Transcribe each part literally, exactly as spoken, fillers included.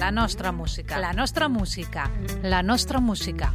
La nostra música. La nostra música. La nostra música.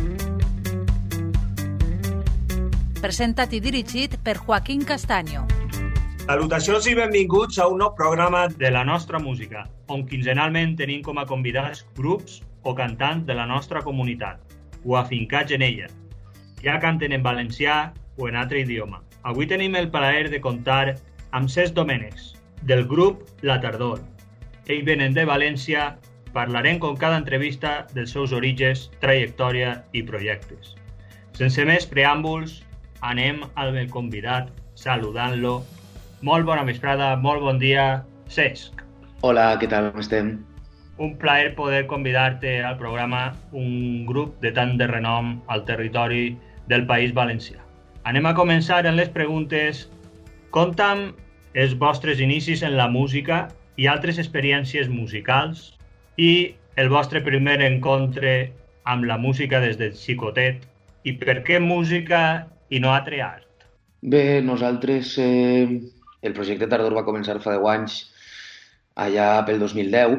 Presentat i dirigit per Joaquín Castaño. Salutacions i benvinguts a un nou programa de La nostra música, on quinzenalment tenim com a convidats grups o cantants de la nostra comunitat, o afincats en ella, ja canten en valencià o en altre idioma. Avui tenim el plaer de comptar amb Cesc Domènecs, del grup La Tardor. Ells venen de València, parlarem com cada entrevista dels seus orígens, trajectòria i projectes. Sense més preàmbuls, anem al convidat, saludant-lo. Molt bona vesprada, molt bon dia, Cesc. Hola, què tal, com estem? Un plaer poder convidar-te al programa, un grup de tant de renom al territori del País Valencià. Anem a començar amb les preguntes. Conta'm els vostres inicis en la música i altres experiències musicals i el vostre primer encontre amb la música des de xicotet i per què música i no altre art. Bé, nosaltres, eh, el projecte Tardor va començar fa deu anys, allà pel dos mil deu,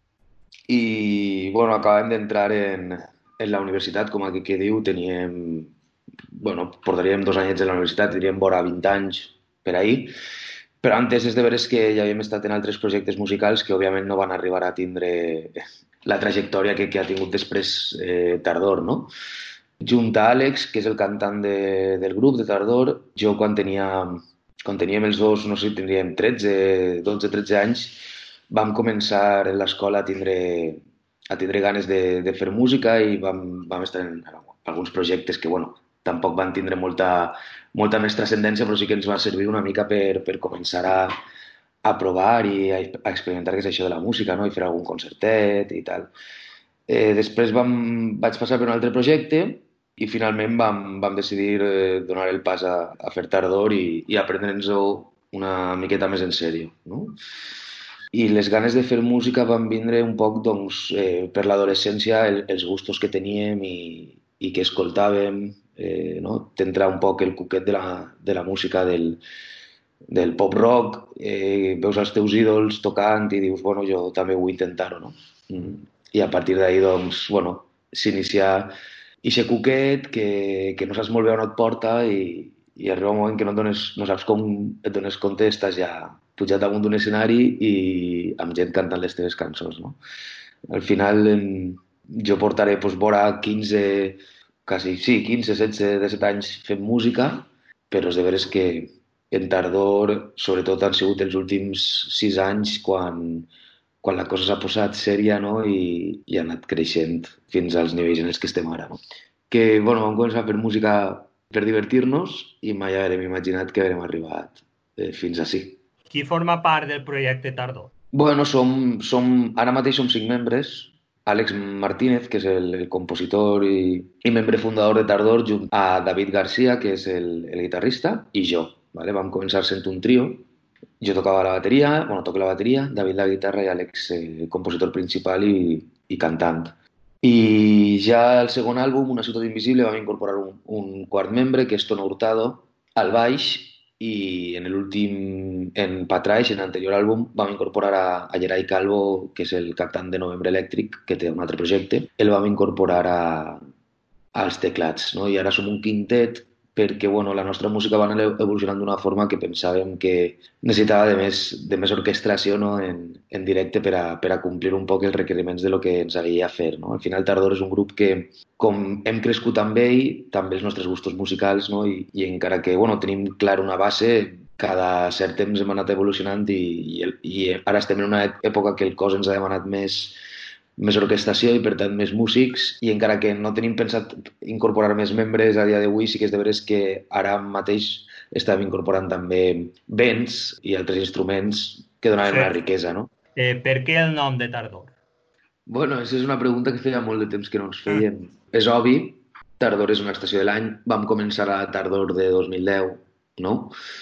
i bueno, acabem d'entrar en, en la universitat, com aquí que diu, teníem, bueno, portaríem dos anyets a la universitat, tindríem vora vint anys per ahir, però antes és de veres que ja havíem estat en altres projectes musicals que òbviament no van arribar a tindre la trajectòria que, que ha tingut després eh, Tardor, no? Junt a Àlex, que és el cantant de, del grup de Tardor, jo quan tenia, quan teníem els dos, no sé, tindríem tretze, dotze, tretze anys, vam començar en l'escola a tindre, a tindre ganes de, de fer música i vam, vam estar en alguns projectes que, bueno, tampoc van tindre molta, molta més transcendència, però sí que ens va servir una mica per, per començar a, a provar i a, a experimentar què és això de la música, no? I fer algun concertet i tal. Eh, després vam, vaig passar per un altre projecte i finalment vam, vam decidir eh, donar el pas a, a fer Tardor i, i aprendre'ns-ho una miqueta més en sèrio, no? I les ganes de fer música van vindre un poc doncs, eh, per l'adolescència, el, els gustos que teníem i, i que escoltàvem, eh, no? T'entra un poc el cuquet de la, de la música del, del pop-rock, eh, veus els teus ídols tocant i dius, bueno, jo també vull intentar-ho, no? Mm. I a partir d'ahir, doncs, bueno, s'inicia ixe cuquet que, que no saps molt bé on et porta i, i arriba un moment que no, dones, no saps com et dones compte, estàs ja pujat damunt d'un escenari i amb gent cantant les teves cançons, no? Al final, jo portaré doncs, vora quinze, quasi, sí, quinze, setze, disset anys fent música, però és de veres que en Tardor, sobretot, han sigut els últims sis anys quan, quan la cosa s'ha posat sèria, no? I, i ha anat creixent fins als nivells en els que estem ara, no? Que, bueno, vam començar a fer música per divertir-nos i mai haurem imaginat que haurem arribat eh, fins ací. Qui forma part del projecte Tardor? Bueno, som, som, ara mateix som cinc membres. Àlex Martínez, que és el, el compositor i, i membre fundador de Tardor, junt a David García, que és el, el guitarrista, i jo. ¿Vale? Vam començar sent un trio. Jo tocava la bateria, bueno, toco la bateria, David la guitarra i Àlex el compositor principal i, i cantant. I ja al segon àlbum, Una ciutat invisible, vam incorporar un, un quart membre, que és Tono Hurtado, al baix, i en l'últim, en Patraix, en l'anterior àlbum, vam incorporar a, a Gerai Calvo, que és el cantant de Novembre Elèctric, que té un altre projecte. El vam incorporar a, als teclats, no? I ara som un quintet perquè bueno, la nostra música va anar evolucionant d'una forma que pensàvem que necessitava de més, de més orquestració, no? en, en directe per a, per a complir un poc els requeriments de lo que ens havia a fer, no? Al final Tardor és un grup que, com hem crescut amb ell, també els nostres gustos musicals, no? I, i encara que bueno, tenim clar una base, cada cert temps hem anat evolucionant i, i, el, i ara estem en una època que el cos ens ha demanat més més orquestació i, per tant, més músics, i encara que no tenim pensat incorporar més membres a dia d'avui, sí que és de veres que ara mateix estàvem incorporant també vents i altres instruments que donaven sí. Una riquesa, no? Eh, per què el nom de Tardor? Bueno, aquesta és una pregunta que feia molt de temps que no ens fèiem. Mm. És obvi, Tardor és una estació de l'any, vam començar a Tardor de dos mil deu, no?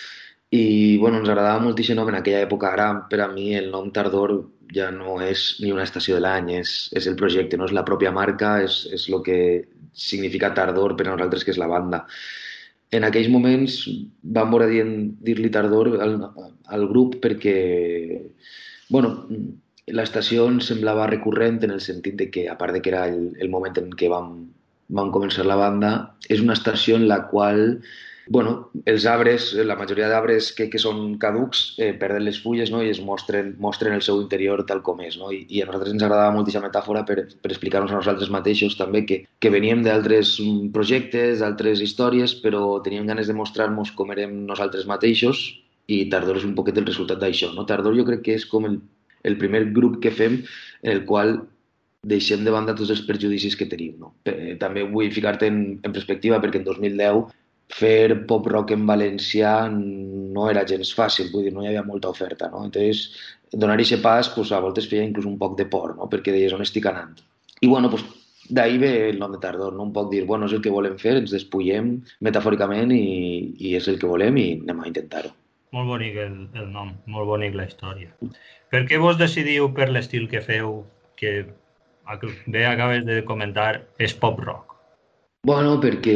I, bueno, ens agradava molt aquest nom en aquella època. Ara, per a mi, el nom Tardor ja no és ni una estació de l'any, és, és el projecte, no és la pròpia marca, és, és el que significa Tardor per a nosaltres, que és la banda. En aquells moments vam voler dir-li Tardor al, al grup perquè, bueno, l'estació ens semblava recurrent en el sentit de que, a part de que era el, el moment en què vam, vam començar la banda, és una estació en la qual, bueno, els arbres, la majoria d'arbres que, que són caducs, eh, perden les fulles, no? I es mostren, mostren el seu interior tal com és. No? I, I a nosaltres ens agradava molt aquesta metàfora per, per explicar-nos a nosaltres mateixos també que, que veníem d'altres projectes, d'altres històries, però teníem ganes de mostrar-nos com érem nosaltres mateixos i Tardor és un poquet el resultat d'això. No? Tardor jo crec que és com el, el primer grup que fem en el qual deixem de banda tots els perjudicis que tenim. No? Eh, també vull ficar-te en, en perspectiva perquè en dos mil deu fer pop-rock en valencià no era gens fàcil, vull dir, no hi havia molta oferta, no? Entonces, donar aquest pas, pues, a voltes feia inclús un poc de por, no? Perquè deies, on estic anant? I, bueno, pues, d'ahí ve el nom de Tardor, no? Un poc dir, bueno, és el que volem fer, ens despullem metafòricament i, i és el que volem i anem a intentar-ho. Molt bonic el, el nom, molt bonic la història. Per què vos decidiu per l'estil que feu, que bé acabes de comentar, és pop-rock? Bueno, perquè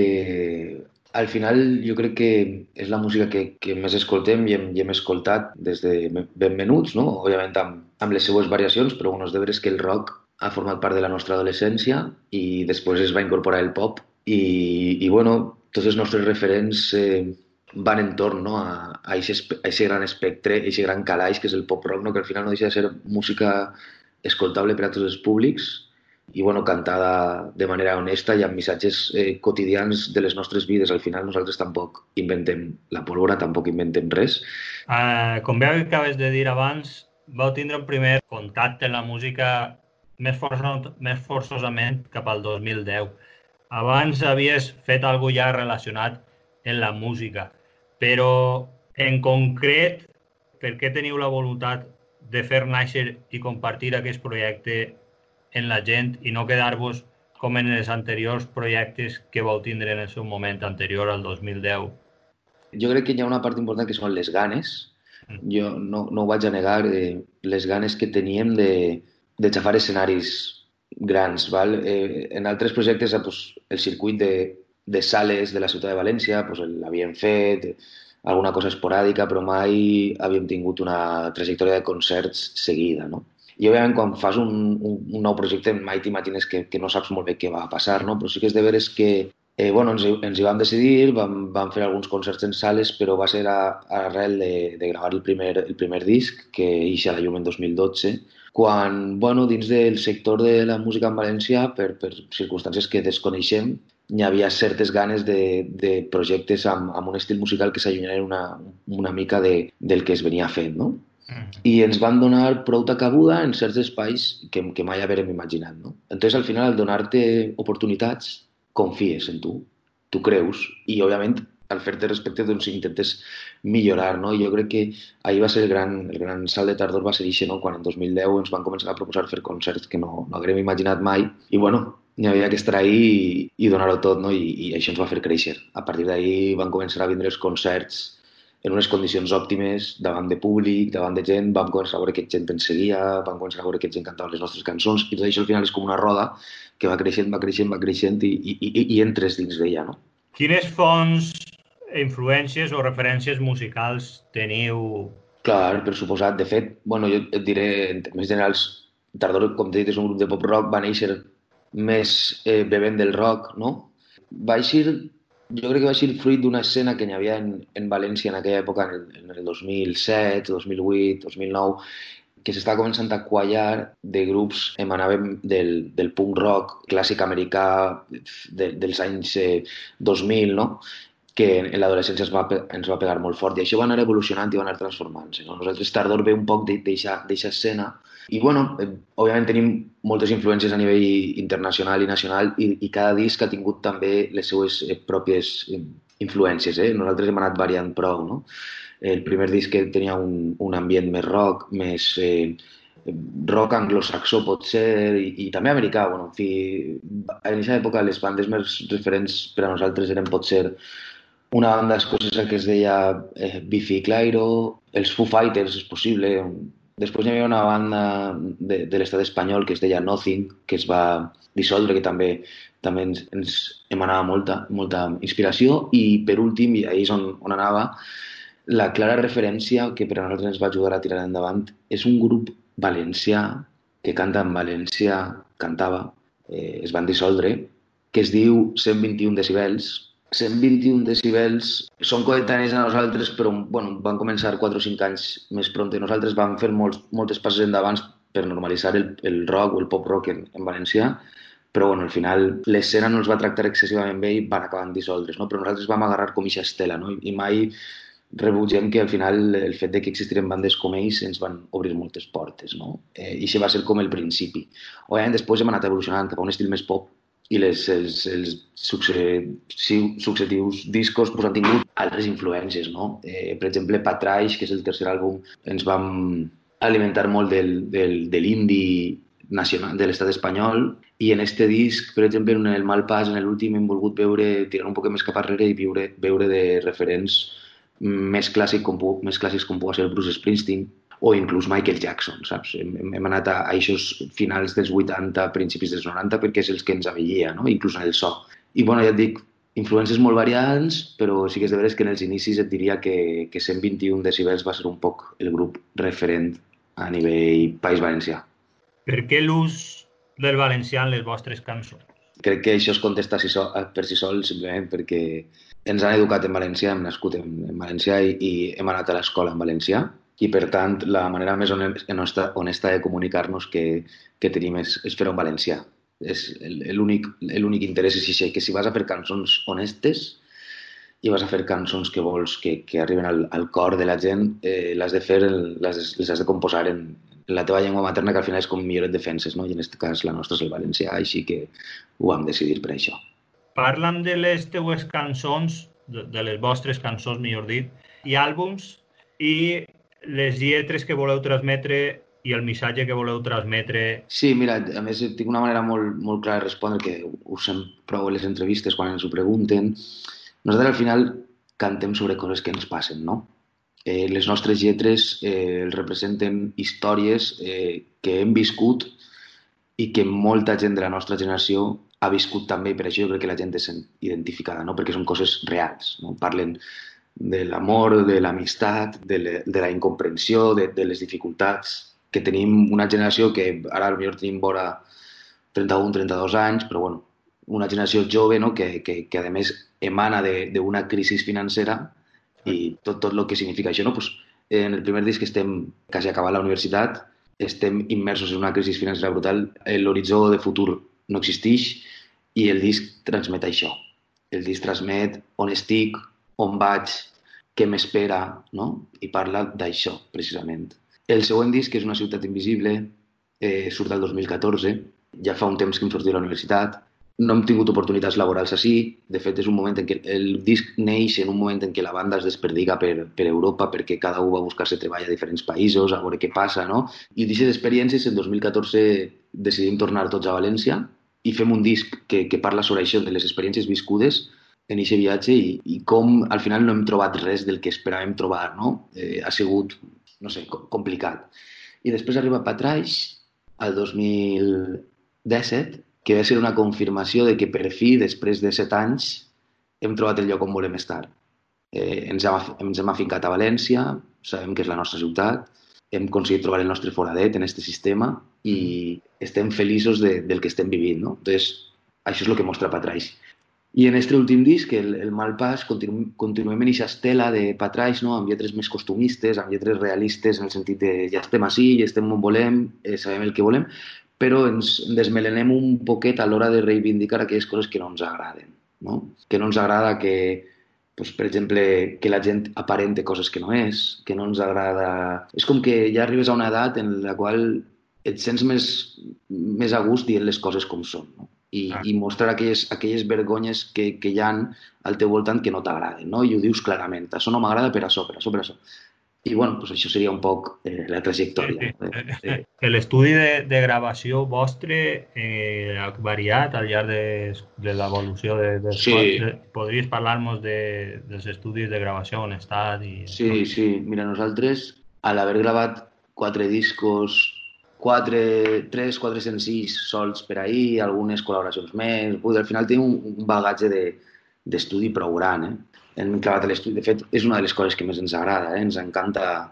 al final jo crec que és la música que, que més escoltem i hem, i hem escoltat des de ben menuts, no? Òbviament amb, amb les seues variacions, però bueno, és de veres que el rock ha format part de la nostra adolescència i després es va incorporar el pop i, i bueno, tots els nostres referents eh, van entorn, no? a, a aquest gran espectre, a aquest gran calaix que és el pop-rock, no? Que al final no deixa de ser música escoltable per a tots els públics i bueno, cantada de manera honesta i amb missatges eh, quotidians de les nostres vides. Al final nosaltres tampoc inventem la pólvora, tampoc inventem res. Uh, com bé acabes de dir abans, vau tindre un primer contacte amb la música més, forço, més forçosament cap al dos mil deu. Abans havies fet alguna ja relacionat amb la música, però en concret, per què teniu la voluntat de fer néixer i compartir aquest projecte en la gent i no quedar-vos com en els anteriors projectes que vau tindre en el seu moment anterior al dos mil deu? Jo crec que hi ha una part important que són les ganes. Jo no, no ho vaig a negar, eh, les ganes que teníem de, de xafar escenaris grans. Val? Eh, en altres projectes, pues, el circuit de, de sales de la ciutat de València pues, l'havíem fet, alguna cosa esporàdica, però mai havíem tingut una trajectòria de concerts seguida, no? I, òbviament, quan fas un, un, un nou projecte mai t'imagines que, que no saps molt bé què va passar, no? Però sí que és de veres que eh, bueno, ens, ens hi vam decidir, vam, vam fer alguns concerts en sales, però va ser a, a arrel de, de gravar el primer, el primer disc, que ixa a la llum en dos mil dotze, quan, bueno, dins del sector de la música en valencià, per, per circumstàncies que desconeixem, hi havia certes ganes de, de projectes amb, amb un estil musical que s'allunyaren una, una mica de, del que es venia fent, no? I ens van donar prou cabuda en certs espais que, que mai haguérem imaginat, no? Entonces, al final, al donar-te oportunitats, confies en tu, tu creus, i, òbviament, al fer-te respecte, doncs, intentes millorar, no? I jo crec que ahir va ser el gran, el gran salt de Tardor, va ser ixe, no? Quan en dos mil deu ens van començar a proposar fer concerts que no, no haguérem imaginat mai, i, bueno, hi havia que estar ahí i, i donar-ho tot, no? I, i això ens va fer créixer. A partir d'ahir van començar a vindre els concerts en unes condicions òptimes, davant de públic, davant de gent, vam començar a veure que gent ens seguia, vam començar a veure que gent cantava les nostres cançons, i tot això al final és com una roda que va creixent, va creixent, va creixent i, i, i, i entres dins d'ella, no? Quines fonts, influències o referències musicals teniu? Clar, per suposat. De fet, bueno, jo et diré, en termes generals, Tardor, com t'he dit, és un grup de pop-rock, va néixer més eh, bevent del rock, no? Va eixir... Jo crec que va ser fruit d'una escena que hi havia en, en València en aquella època, en el, en el dos mil set, dos mil vuit, dos mil nou, que s'estava començant a quallar de grups que emanaven del, del punk rock clàssic americà de, dels anys eh, dos mil, no? Que en l'adolescència ens, va, ens va pegar molt fort. I això va anar evolucionant i va anar transformant-se, no? Nosaltres Tardor ve un poc d'eixa escena. I, bueno, eh, òbviament tenim moltes influències a nivell internacional i nacional i, i cada disc ha tingut també les seues eh, pròpies eh, influències. Eh? Nosaltres hem anat variant prou, no? El primer disc tenia un, un ambient més rock, més eh, rock anglosaxó pot ser, i, i també americà. Bueno, en fi, en aquesta època les bandes més referents per a nosaltres eren potser una banda escocesa que es deia eh, Biffy Clyro, els Foo Fighters, és possible. Després hi havia una banda de, de l'estat espanyol que es deia Nothing, que es va dissoldre, que també, també ens, ens emanava molta, molta inspiració. I per últim, i ahí és on, on anava, la clara referència que per a nosaltres ens va ajudar a tirar endavant és un grup valencià que canta en valencià, cantava, eh, es van dissoldre, que es diu cent vint-i-un decibels. cent vint-i-un decibels són coetanis a nosaltres, però bueno, van començar quatre o cinc anys més pront. Nosaltres vam fer molts, moltes passes endavant per normalitzar el, el rock o el pop-rock en, en valencià, però bueno, al final l'escena no els va tractar excessivament bé i van acabar en dissoldre's, no? Però nosaltres vam agarrar com ixa estela, no? I mai rebutgem que al final el fet de que existiren bandes com ells ens van obrir moltes portes, no? Eh, I això va ser com el principi. Òbviament, després hem anat evolucionant cap a un estil més pop i les, els, els successius discos pues, han tingut altres influències, no? Eh, per exemple, Patraix, que és el tercer àlbum, ens vam alimentar molt del, del, de l'indie nacional de l'estat espanyol, i en este disc, per exemple, en el Malpàs, en l'últim, hem volgut veure, tirar un poc més cap arrere i veure, veure de referents més, clàssic com, més clàssics com pugui ser Bruce Springsteen o inclús Michael Jackson, saps? Hem, hem anat a, a aquests finals dels vuitanta, principis dels noranta, perquè és els que ens avellia, no? Inclús en el so. I, bueno, ja et dic, influències molt variants, però sí que és de veres que en els inicis et diria que, que cent vint-i-un decibels va ser un poc el grup referent a nivell País Valencià. Per què l'ús del valencià en les vostres cançons? Crec que això es contesta si so, per si sol, simplement perquè ens han educat en valencià, hem nascut en, en valencià i, i hem anat a l'escola en valencià, i per tant la manera més honesta, honesta de comunicar-nos que, que tenim és, és fer-ho en valencià. És l'únic interès és això, que si vas a fer cançons honestes i vas a fer cançons que vols que, que arriben al, al cor de la gent, eh, les de fer, les, les has de composar en, en la teva llengua materna, que al final és com millor et defenses, no? I en aquest cas la nostra és el valencià, així que ho vam decidir per això. Parla'm de les teues cançons, de, de les vostres cançons, millor dit, i àlbums, i les lletres que voleu transmetre i el missatge que voleu transmetre. Sí, mira, a més tinc una manera molt, molt clara de respondre, que ho sent prou a les entrevistes quan ens ho pregunten. Nosaltres al final cantem sobre coses que ens passen, no? Eh, les nostres lletres eh, representen històries eh, que hem viscut i que molta gent de la nostra generació ha viscut també, i per això jo crec que la gent és identificada, no? Perquè són coses reals, no? Parlen de l'amor, de l'amistat, de, le, de la incomprensió, de, de les dificultats, que tenim una generació que ara potser tenim vora trenta-un, trenta-dos anys, però bueno, una generació jove, no? que, que, que a més emana d'una crisi financera i tot, tot el que significa això. No? Pues, en el primer disc estem quasi acabant la universitat, estem immersos en una crisi financera brutal, l'horitzó de futur no existeix i el disc transmet això. El disc transmet on estic, on vaig, què m'espera, no? I parla d'això, precisament. El següent disc, que és Una ciutat invisible, eh, surt del dos mil catorze, ja fa un temps que em sortia de la universitat, no hem tingut oportunitats laborals així, de fet és un moment en què el disc neix en un moment en què la banda es desperdiga per, per Europa perquè cada un va buscar-se treball a diferents països, a veure què passa, no? I d'aquestes experiències, en dos mil catorze decidim tornar tots a València i fem un disc que, que parla sobre això, de les experiències viscudes en aquest viatge i, i com al final no hem trobat res del que esperàvem trobar, no? Eh, ha sigut, no sé, complicat. I després arriba Patraix, al dos mil disset, que va ser una confirmació de que per fi, després de set anys, hem trobat el lloc on volem estar. Eh, ens, hem, ens hem afincat a València, sabem que és la nostra ciutat, hem aconseguit trobar el nostre foradet en aquest sistema i estem feliços de, del que estem vivint, no? Entonces, això és el que mostra Patraix. I en aquest últim disc, el, el Malpàs, continu, continuem en aquesta estela de Patraix, no? Amb lletres més costumistes, amb lletres realistes, en el sentit de ja estem ací, ja estem on volem, eh, sabem el que volem, però ens desmelenem un poquet a l'hora de reivindicar aquelles coses que no ens agraden, no? Que no ens agrada que, doncs, per exemple, que la gent aparente coses que no és, que no ens agrada... És com que ja arribes a una edat en la qual et sents més, més a gust dient les coses com són, no? I, ah. i mostrar aquelles, aquelles vergonyes que, que hi ha al teu voltant que no t'agraden, no? I ho dius clarament, això no m'agrada per això, per això, per això. I bueno, doncs això seria un poc eh, la trajectòria. Sí, sí. L'estudi de, de gravació vostre eh, ha variat al llarg de, de l'evolució de, de, sí. de... Podries parlar-nos de, dels estudis de gravació on estat? I... Sí, sí. Mira, nosaltres, a l'haver gravat quatre discos, quatre, tres, quatre senzills sols per ahir, algunes col·laboracions més, al final tenim un, un bagatge de, d'estudi prou gran, eh? Hem clavat a l'estudi. De fet, és una de les coses que més ens agrada, eh? Ens encanta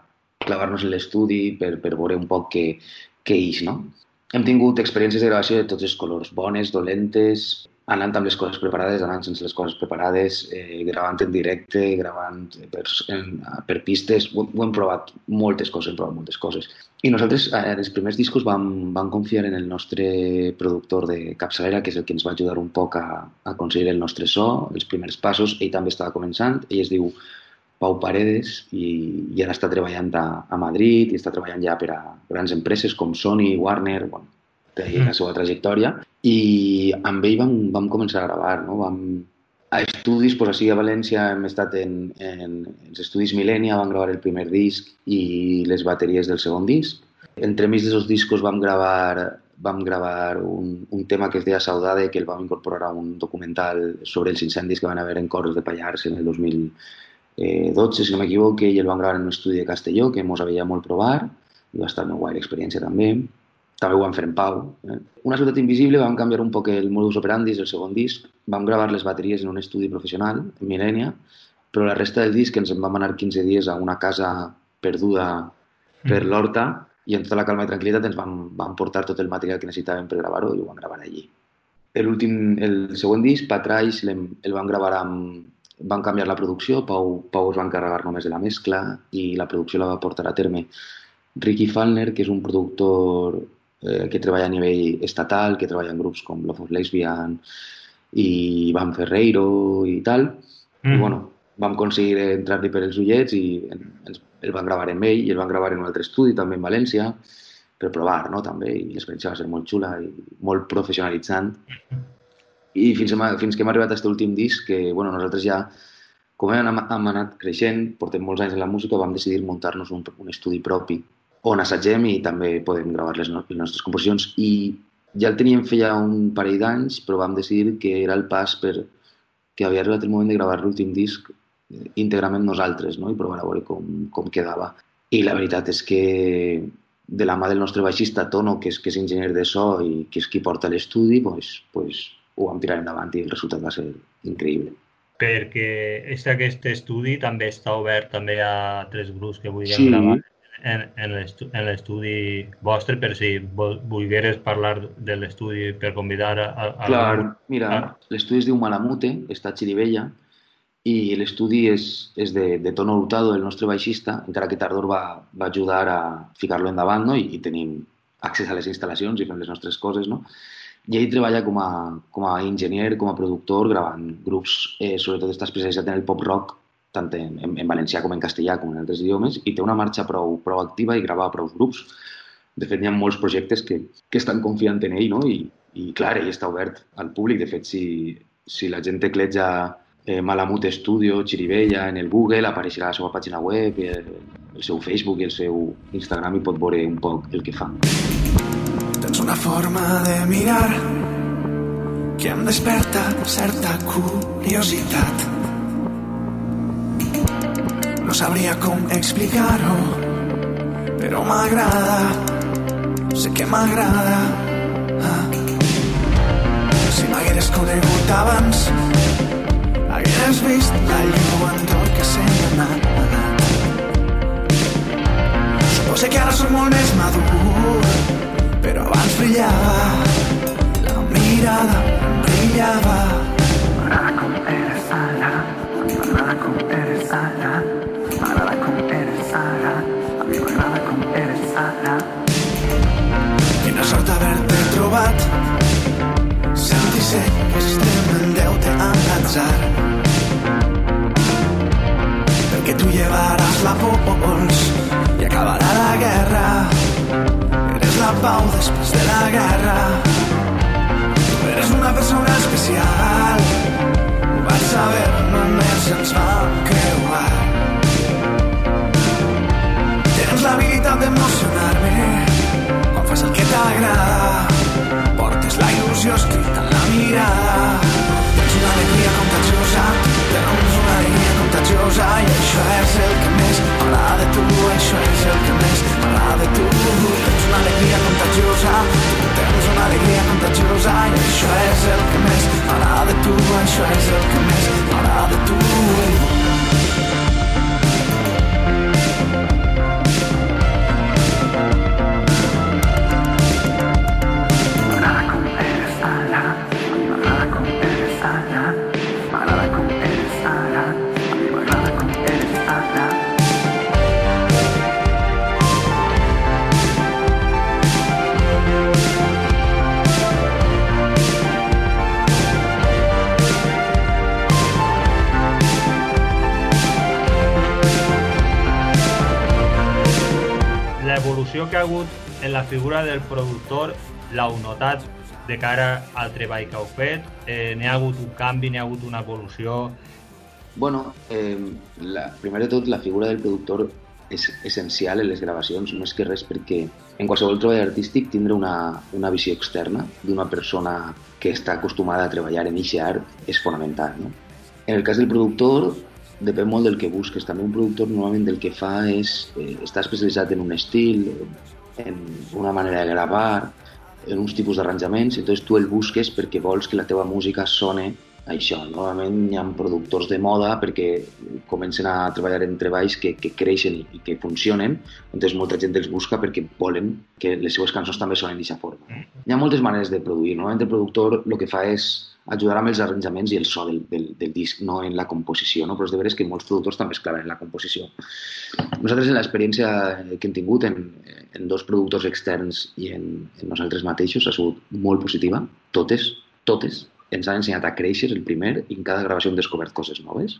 clavar-nos en l'estudi per, per veure un poc què, què ix, no? Hem tingut experiències de gravació de tots els colors, bones, dolentes, anant amb les coses preparades, anant sense les coses preparades, eh, gravant en directe, gravant per, en, per pistes, ho, ho hem provat moltes coses, hem provat moltes coses. I nosaltres, en els primers discos, vam, vam confiar en el nostre productor de capçalera, que és el que ens va ajudar un poc a, a aconseguir el nostre so, els primers passos. Ell també estava començant, ell es diu Pau Paredes i, i ara està treballant a, a Madrid i està treballant ja per a grans empreses com Sony, Warner, bueno, té mm. la seva trajectòria. I amb ell vam, vam començar a gravar, no? Vam, a estudis, pues, així a València hem estat en, en els estudis Millenia, vam gravar el primer disc i les bateries del segon disc. Entremig dels discos vam gravar, vam gravar un, un tema que es deia Saudade, que el vam incorporar a un documental sobre els incendis que van haver en Corts de Pallars en el dos mil dotze, si no m'equivoque, i el vam gravar en un estudi de Castelló, que mos havia molt provar, i va estar molt guai l'experiència també. També ho vam fer en Pau. Eh? Una ciutat invisible, vam canviar un poc el modus operandi del segon disc, vam gravar les bateries en un estudi professional, en Millenia, però la resta del disc ens en vam anar quinze dies a una casa perduda per l'Horta i en tota la calma i tranquil·litat ens vam, vam portar tot el material que necessitàvem per gravar-ho i ho vam gravar allí. L'últim, el següent disc, Patrais, el vam gravar amb... Van canviar la producció, Pau, Pau es va encarregar només de la mescla i la producció la va portar a terme Ricky Falner, que és un productor eh, que treballa a nivell estatal, que treballa en grups com Love of Lesbian i Van Ferreiro i tal. Mm. I bueno, vam aconseguir entrar-li per els ullets i ens, el van gravar amb ell i el van gravar en un altre estudi, també en València, per provar, no?, també, i l'experiència va ser molt xula i molt professionalitzant. I fins, fins que hem arribat a aquest últim disc, que bueno, nosaltres ja, com hem, hem anat creixent, portem molts anys en la música, vam decidir muntar-nos un, un estudi propi on assagem i també podem gravar les, no, les nostres composicions. I ja el teníem feia un parell d'anys, però vam decidir que era el pas per que havia arribat el moment de gravar l'últim disc íntegrament nosaltres, no?, i provar a veure com, com quedava. I la veritat és que de la mà del nostre baixista Tono, que és, que és enginyer de so i que és qui porta l'estudi, pues, pues, ho vam tirar endavant i el resultat va ser increïble. Perquè és aquest estudi també està obert també a tres grups que vulguin sí. gravar en, en l'estudi vostre, per si volgueres parlar de l'estudi per convidar a... a Clar, a... mira, l'estudi es diu Malamute, està a Xirivella, i l'estudi és, és de, de Tono Hurtado, el nostre baixista, encara que Tardor va, va ajudar a ficar-lo endavant, no?, I, i tenim accés a les instal·lacions i fem les nostres coses, no?, i ell treballa com a, com a enginyer, com a productor, gravant grups, eh, sobretot està especialitzat en el pop-rock, tant en, en, en valencià com en castellà, com en altres idiomes, i té una marxa prou, prou activa i grava prou grups. De fet, hi ha molts projectes que, que estan confiant en ell, no? I, i clar, ell està obert al públic. De fet, si, si la gent tecleja eh, Malamute Studio, Xirivella, en el Google, apareixerà a la seva pàgina web, el, el seu Facebook i el seu Instagram i pot veure un poc el que fa. Tens una forma de mirar que em desperta certa curiositat. No sabria com explicar-ho, però m'agrada, sé que m'agrada. Ah. Si m'hagueres conegut abans, hagueres vist la lluentor que se m'ha anat. Suposo que ara soc molt més madur, però abans brillava, la mirada brillava. M'agrada com eres ara, a mi m'agrada com eres ara, m'agrada com eres ara, a mi m'agrada com eres ara. Quina sort haver-te trobat, senti sé que estem en deute amb l'atzar, perquè tu llevaràs la pols i acabarà la guerra. La pau després de la guerra. Tu eres una persona especial, ho vaig saber, només ens vam creuar. Tens l'habilitat d'emocionar-me quan fas el que t'agrada, portes la il·lusió escrita en la mirada. Tens una alegria contagiosa, tens una alegria contagiosa, i això és el que més m'agrada de tu, això és el que més m'agrada de tu. Tens una alegria contagiosa, tens una alegria contagiosa, i això és el que més m'agrada de tu, això és el que més m'agrada de tu. l'evolució que ha hagut en la figura del productor l'heu notat de cara al treball que heu fet? Eh, n'hi ha hagut un canvi, n'hi ha hagut una evolució? Bueno, eh, la, primer de tot, la figura del productor és essencial en les gravacions, més que res perquè en qualsevol treball artístic tindre una, una visió externa d'una persona que està acostumada a treballar en aquest art és fonamental, no? En el cas del productor, depèn molt del que busques. També un productor normalment el que fa és eh, estar especialitzat en un estil, en una manera de gravar, en uns tipus d'arranjaments, entonces tu el busques perquè vols que la teva música sone això. Normalment hi ha productors de moda perquè comencen a treballar en treballs que, que creixen i que funcionen, entonces molta gent els busca perquè volen que les seues cançons també sonen d'aquesta forma. Hi ha moltes maneres de produir. Normalment el productor el que fa és ajudar amb els arranjaments i el so del, del, del disc, no en la composició, no? Però és de veres que molts productors també es claven en la composició. Nosaltres, en l'experiència que hem tingut en, en dos productors externs i en, en nosaltres mateixos, ha sigut molt positiva. Totes, totes. Ens han ensenyat a créixer, el primer, i en cada gravació hem descobert coses noves.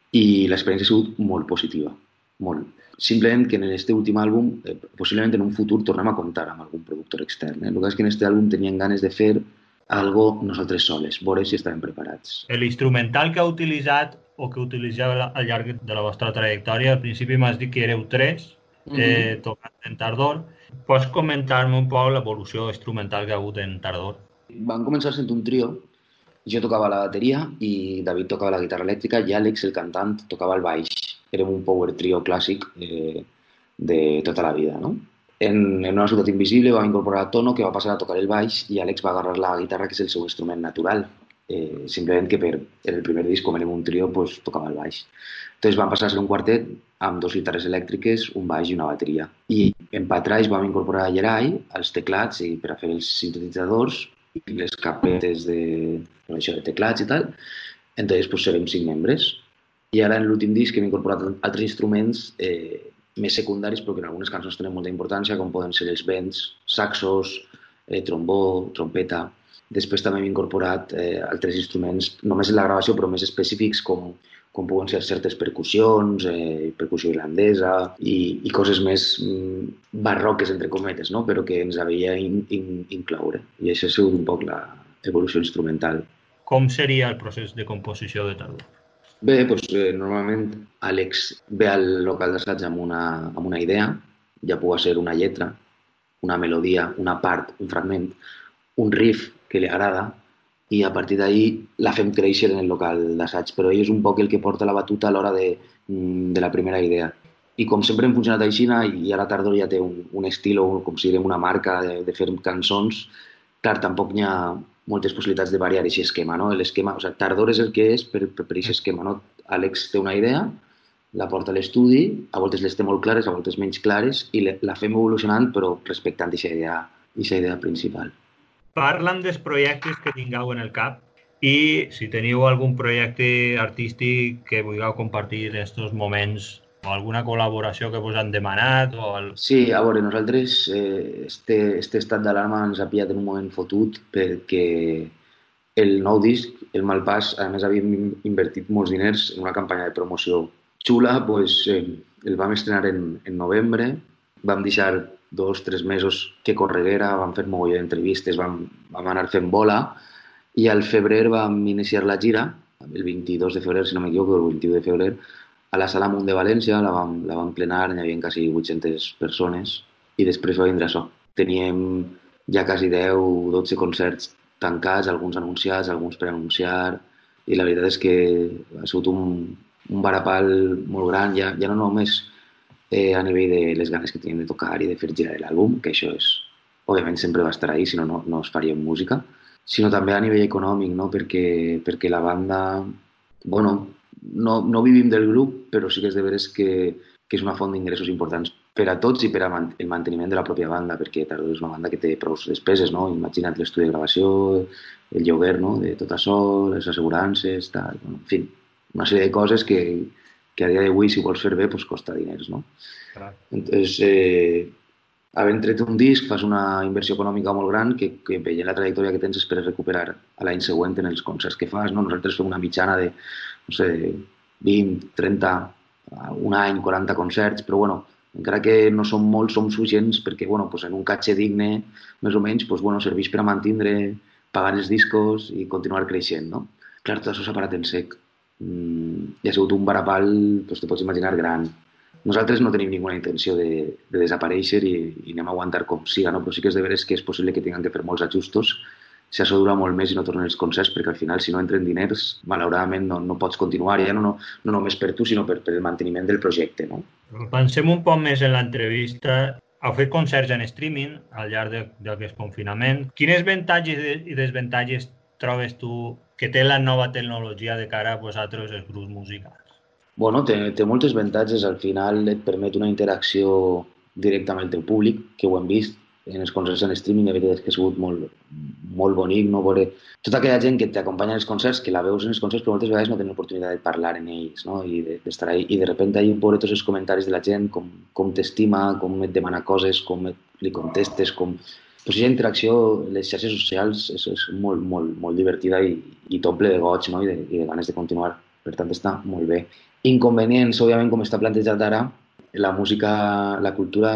I l'experiència ha sigut molt positiva, molt. Simplement que en aquest últim àlbum, eh, possiblement en un futur, tornem a comptar amb algun productor extern. Eh? El que és que en aquest àlbum tenien ganes de fer algo nosaltres soles, veure si estàvem preparats. L'instrumental que heu utilitzat o que utilitzeu al llarg de la vostra trajectòria, al principi m'has dit que éreu tres, eh, mm-hmm. tocant en Tardor. Pots comentar-me un poc l'evolució instrumental que ha hagut en Tardor? Vam començar sent un trio. Jo tocava la bateria i David tocava la guitarra elèctrica i Àlex, el cantant, tocava el baix. Érem un power trio clàssic eh, de tota la vida, no? En, en una ciutat invisible vam incorporar a Tono, que va passar a tocar el baix, i Àlex va agarrar la guitarra, que és el seu instrument natural. Eh, simplement que per, en el primer disc, com érem un trio, pues, tocava el baix. Entonces vam passar a ser un quartet amb dos guitarres elèctriques, un baix i una bateria. I en Patraix vam incorporar a Yeray, als teclats i per a fer els sintetitzadors i les capetes de, això, de teclats i tal. Entonces pues, serem cinc membres. I ara en l'últim disc hem incorporat altres instruments eh, més secundaris, però que en algunes cançons tenen molta importància, com poden ser els vents, saxos, eh, trombó, trompeta. Després també hem incorporat eh, altres instruments, només en la gravació, però més específics, com, com poden ser certes percussions, eh, percussió irlandesa i, i coses més mm, barroques, entre cometes, no? Però que ens havia in, in, incloure. I això ha sigut un poc l'evolució instrumental. Com seria el procés de composició de Tardor? Bé, doncs, eh, normalment Àlex ve al local d'assaig amb, una, amb una idea, ja pugui ser una lletra, una melodia, una part, un fragment, un riff que li agrada, i a partir d'ahí la fem créixer en el local d'assaig, però ell és un poc el que porta la batuta a l'hora de, de la primera idea. I com sempre hem funcionat així, i ara Tardor ja té un, un estil, o com si direm una marca de, de fer cançons, clar, tampoc n'hi ha moltes possibilitats de variar aquest esquema, no? L'esquema, o sigui, Tardor és el que és per aquest esquema, no? Àlex té una idea, la porta a l'estudi, a voltes les té molt clares, a voltes menys clares, i la fem evolucionant, però respectant aquesta idea, aquesta idea principal. Parlant dels projectes que tingueu en el cap i si teniu algun projecte artístic que vulgueu compartir en aquests moments o alguna col·laboració que vos han demanat o... El... Sí, a veure, nosaltres eh, este, este estat d'alarma ens ha pillat en un moment fotut perquè el nou disc, el Malpàs, a més havíem invertit molts diners en una campanya de promoció xula, pues, eh, el vam estrenar en, en novembre, vam deixar dos, tres mesos que correguera, vam fer mogolló d'entrevistes, vam, vam anar fent bola i al febrer vam iniciar la gira, el vint-i-dos de febrer, si no m'equivoco, el vint-i-u de febrer, a la Sala Munt de València, la vam, la vam plenar, hi havia quasi vuit-centes persones i després va vindre això. Teníem ja quasi deu o dotze concerts tancats, alguns anunciats, alguns per anunciar, i la veritat és que ha sigut un, un varapal molt gran, ja, ja no només eh, a nivell de les ganes que teníem de tocar i de fer girar l'àlbum, que això és, òbviament sempre va estar ahí, si no, no, no es faríem música, sinó també a nivell econòmic, no? perquè, perquè la banda, bueno, no, no vivim del grup, però sí que és de veres que, que és una font d'ingressos importants per a tots i per al manteniment de la pròpia banda, perquè Tardor és una banda que té prou despeses, no? Imagina't l'estudi de gravació, el lloguer, no? De tot això, les assegurances, tal, bueno, en fi, una sèrie de coses que, que a dia d'avui, si vols fer bé, pues costa diners, no? Clar. Entonces, eh, havent tret un disc, fas una inversió econòmica molt gran que, que veient la trajectòria que tens esperes recuperar a l'any següent en els concerts que fas, no? Nosaltres fem una mitjana de no sé, vint, trenta, un any, quaranta concerts, però bueno, encara que no som molts, som suficients perquè, bueno, pues en un catxe digne, més o menys, pues, bueno, serveix per a mantindre, pagar els discos i continuar creixent, no? Clar, tot això s'ha parat en sec. Mm, I ha sigut un varapal, pues, te pots imaginar, gran. Nosaltres no tenim ninguna intenció de, de desaparèixer i, i anem a aguantar com siga, no? Però sí que és de veres que és possible que tinguem que fer molts ajustos si això dura molt més i no tornen els concerts, perquè al final, si no entren diners, malauradament no, no pots continuar, ja no, no, no només per tu, sinó per, per el manteniment del projecte, no? Pensem un poc més en l'entrevista. Heu fet concerts en streaming al llarg de, d'aquest confinament. Quines avantatges i desavantatges trobes tu que té la nova tecnologia de cara a vosaltres, els grups musicals? Bueno, té, té moltes avantatges. Al final et permet una interacció directa amb el teu públic, que ho hem vist en els concerts en streaming. La veritat és que ha sigut molt, molt bonic, no? Veure tota aquella gent que t'acompanya als concerts, que la veus en els concerts, però moltes vegades no tenen l'oportunitat de parlar en ells, no? I d'estar ahí. I de repente ahí veure tots els comentaris de la gent, com, com t'estima, com et demana coses, com et, li contestes, com... Pues aquesta interacció, les xarxes socials, és, és molt, molt, molt divertida i, i t'omple de goig, no? I, de, i de ganes de continuar. Per tant, està molt bé. Inconvenients, òbviament, com està plantejat ara, la música, la cultura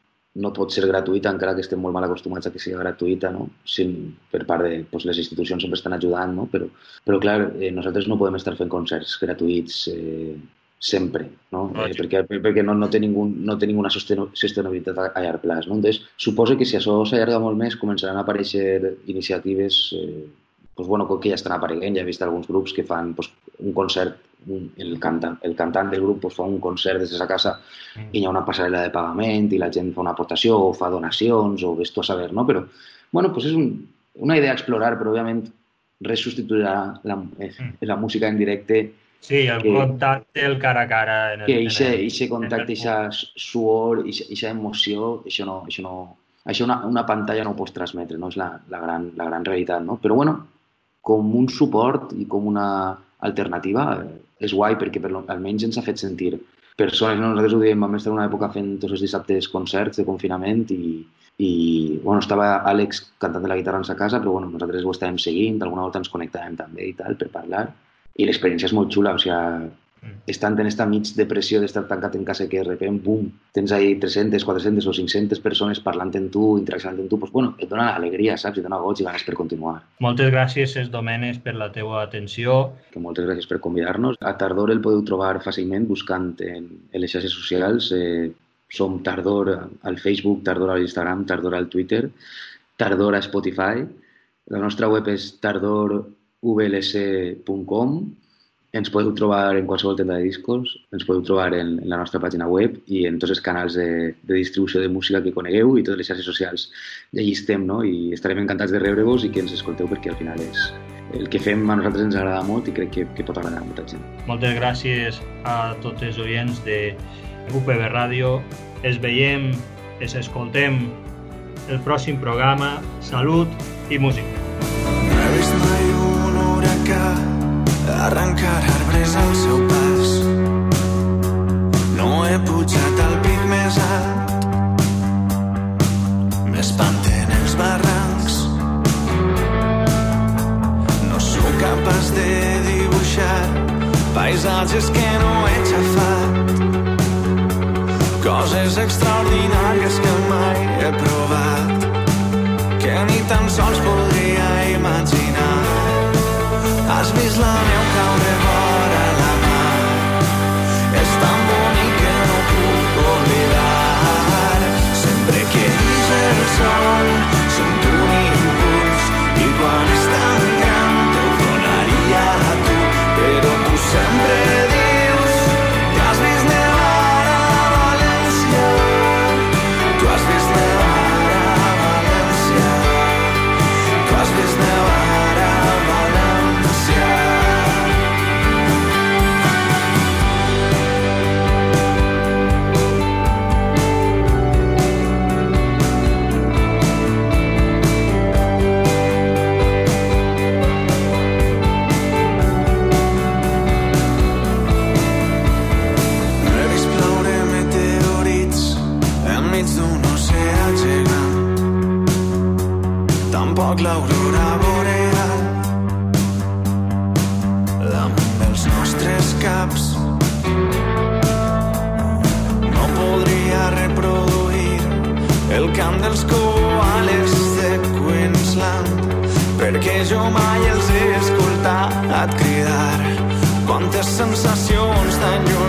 no pot ser gratuïta, encara que estem molt mal acostumats a que sigui gratuïta, no? Sin, per part de pues, les institucions sempre estan ajudant, no? Però, però clar, eh, nosaltres no podem estar fent concerts gratuïts eh, sempre, no? Eh, perquè perquè no, no, té ningú, no té ninguna sostenibilitat a, a llarg plaç, no? Entonces, suposo que si això s'allarga molt més, començaran a aparèixer iniciatives eh, pues, bueno, que ja estan apareguent. Ja he vist alguns grups que fan pues, un concert, un, el, cantant, el cantant del grup pues, fa un concert des de sa casa mm. i hi ha una passarel·la de pagament i la gent fa una aportació o fa donacions o ves tu a saber, no? Però, bueno, pues és un, una idea a explorar, però òbviament res substituirà la, eh, la música en directe. Sí, el que, contacte, el cara a cara. En el, que aquest contacte, aquest suor, aquesta emoció, això no, això no, això una, una pantalla no ho pots transmetre, no? És la, la, gran, la gran realitat, no? Però bueno, com un suport i com una alternativa és guai perquè per, almenys ens ha fet sentir persones, no? Nosaltres ho diem, vam estar una època fent tots els dissabtes concerts de confinament i, i bueno, estava Àlex cantant de la guitarra en sa casa, però bueno, nosaltres ho estàvem seguint, alguna volta ens connectàvem també i tal per parlar. I l'experiència és molt xula, o sigui, mm. estant en esta mig depressió d'estar tancat en casa que de repente, bum, tens ahí tres-centes, quatre-centes o cinc-centes persones parlant amb tu, interaccionant amb tu, pues, bueno, et dona alegria, saps? Et dona goig i ganes per continuar. Moltes gràcies, Cesc Domenes, per la teua atenció. Que moltes gràcies per convidar-nos. A Tardor el podeu trobar fàcilment buscant en, en les xarxes socials. Eh, som Tardor al Facebook, Tardor a l'Instagram, Tardor al Twitter, Tardor a Spotify. La nostra web és tardor v l c punt com. Ens podeu trobar en qualsevol tenda de discos, ens podeu trobar en, en la nostra pàgina web i en tots els canals de, de distribució de música que conegueu i totes les xarxes socials. I allí estem, no? I estarem encantats de rebre-vos i que ens escolteu perquè al final és el que fem a nosaltres ens agrada molt i crec que, que pot agradar a molta gent. Moltes gràcies a tots els oients de U P B Ràdio. Es veiem, es escoltem el pròxim programa. Salut i música. No he vist mai un huracà arrencar arbres al seu pas. No he pujat al pic més alt, m'espanten els barrancs. No sóc capaç de dibuixar paisatges que no he xafat, coses extraordinàries que mai he provat, que ni tan sols podria imaginar. Has vist la neu caure vora la mar, és tan bonic que no puc oblidar. Sempre que ix el sol sento un impuls i quan és tan gran te'l donaria a tu, però tu sempre dius que has vist nevar a València, tu has vist nevar a València, tu has vist nevar a València. Tampoc l'aurora boreal damunt dels nostres caps. No podria el cant dels koales de Queensland, perquè jo mai els he escoltat cridar. Quantes sensacions tan lluny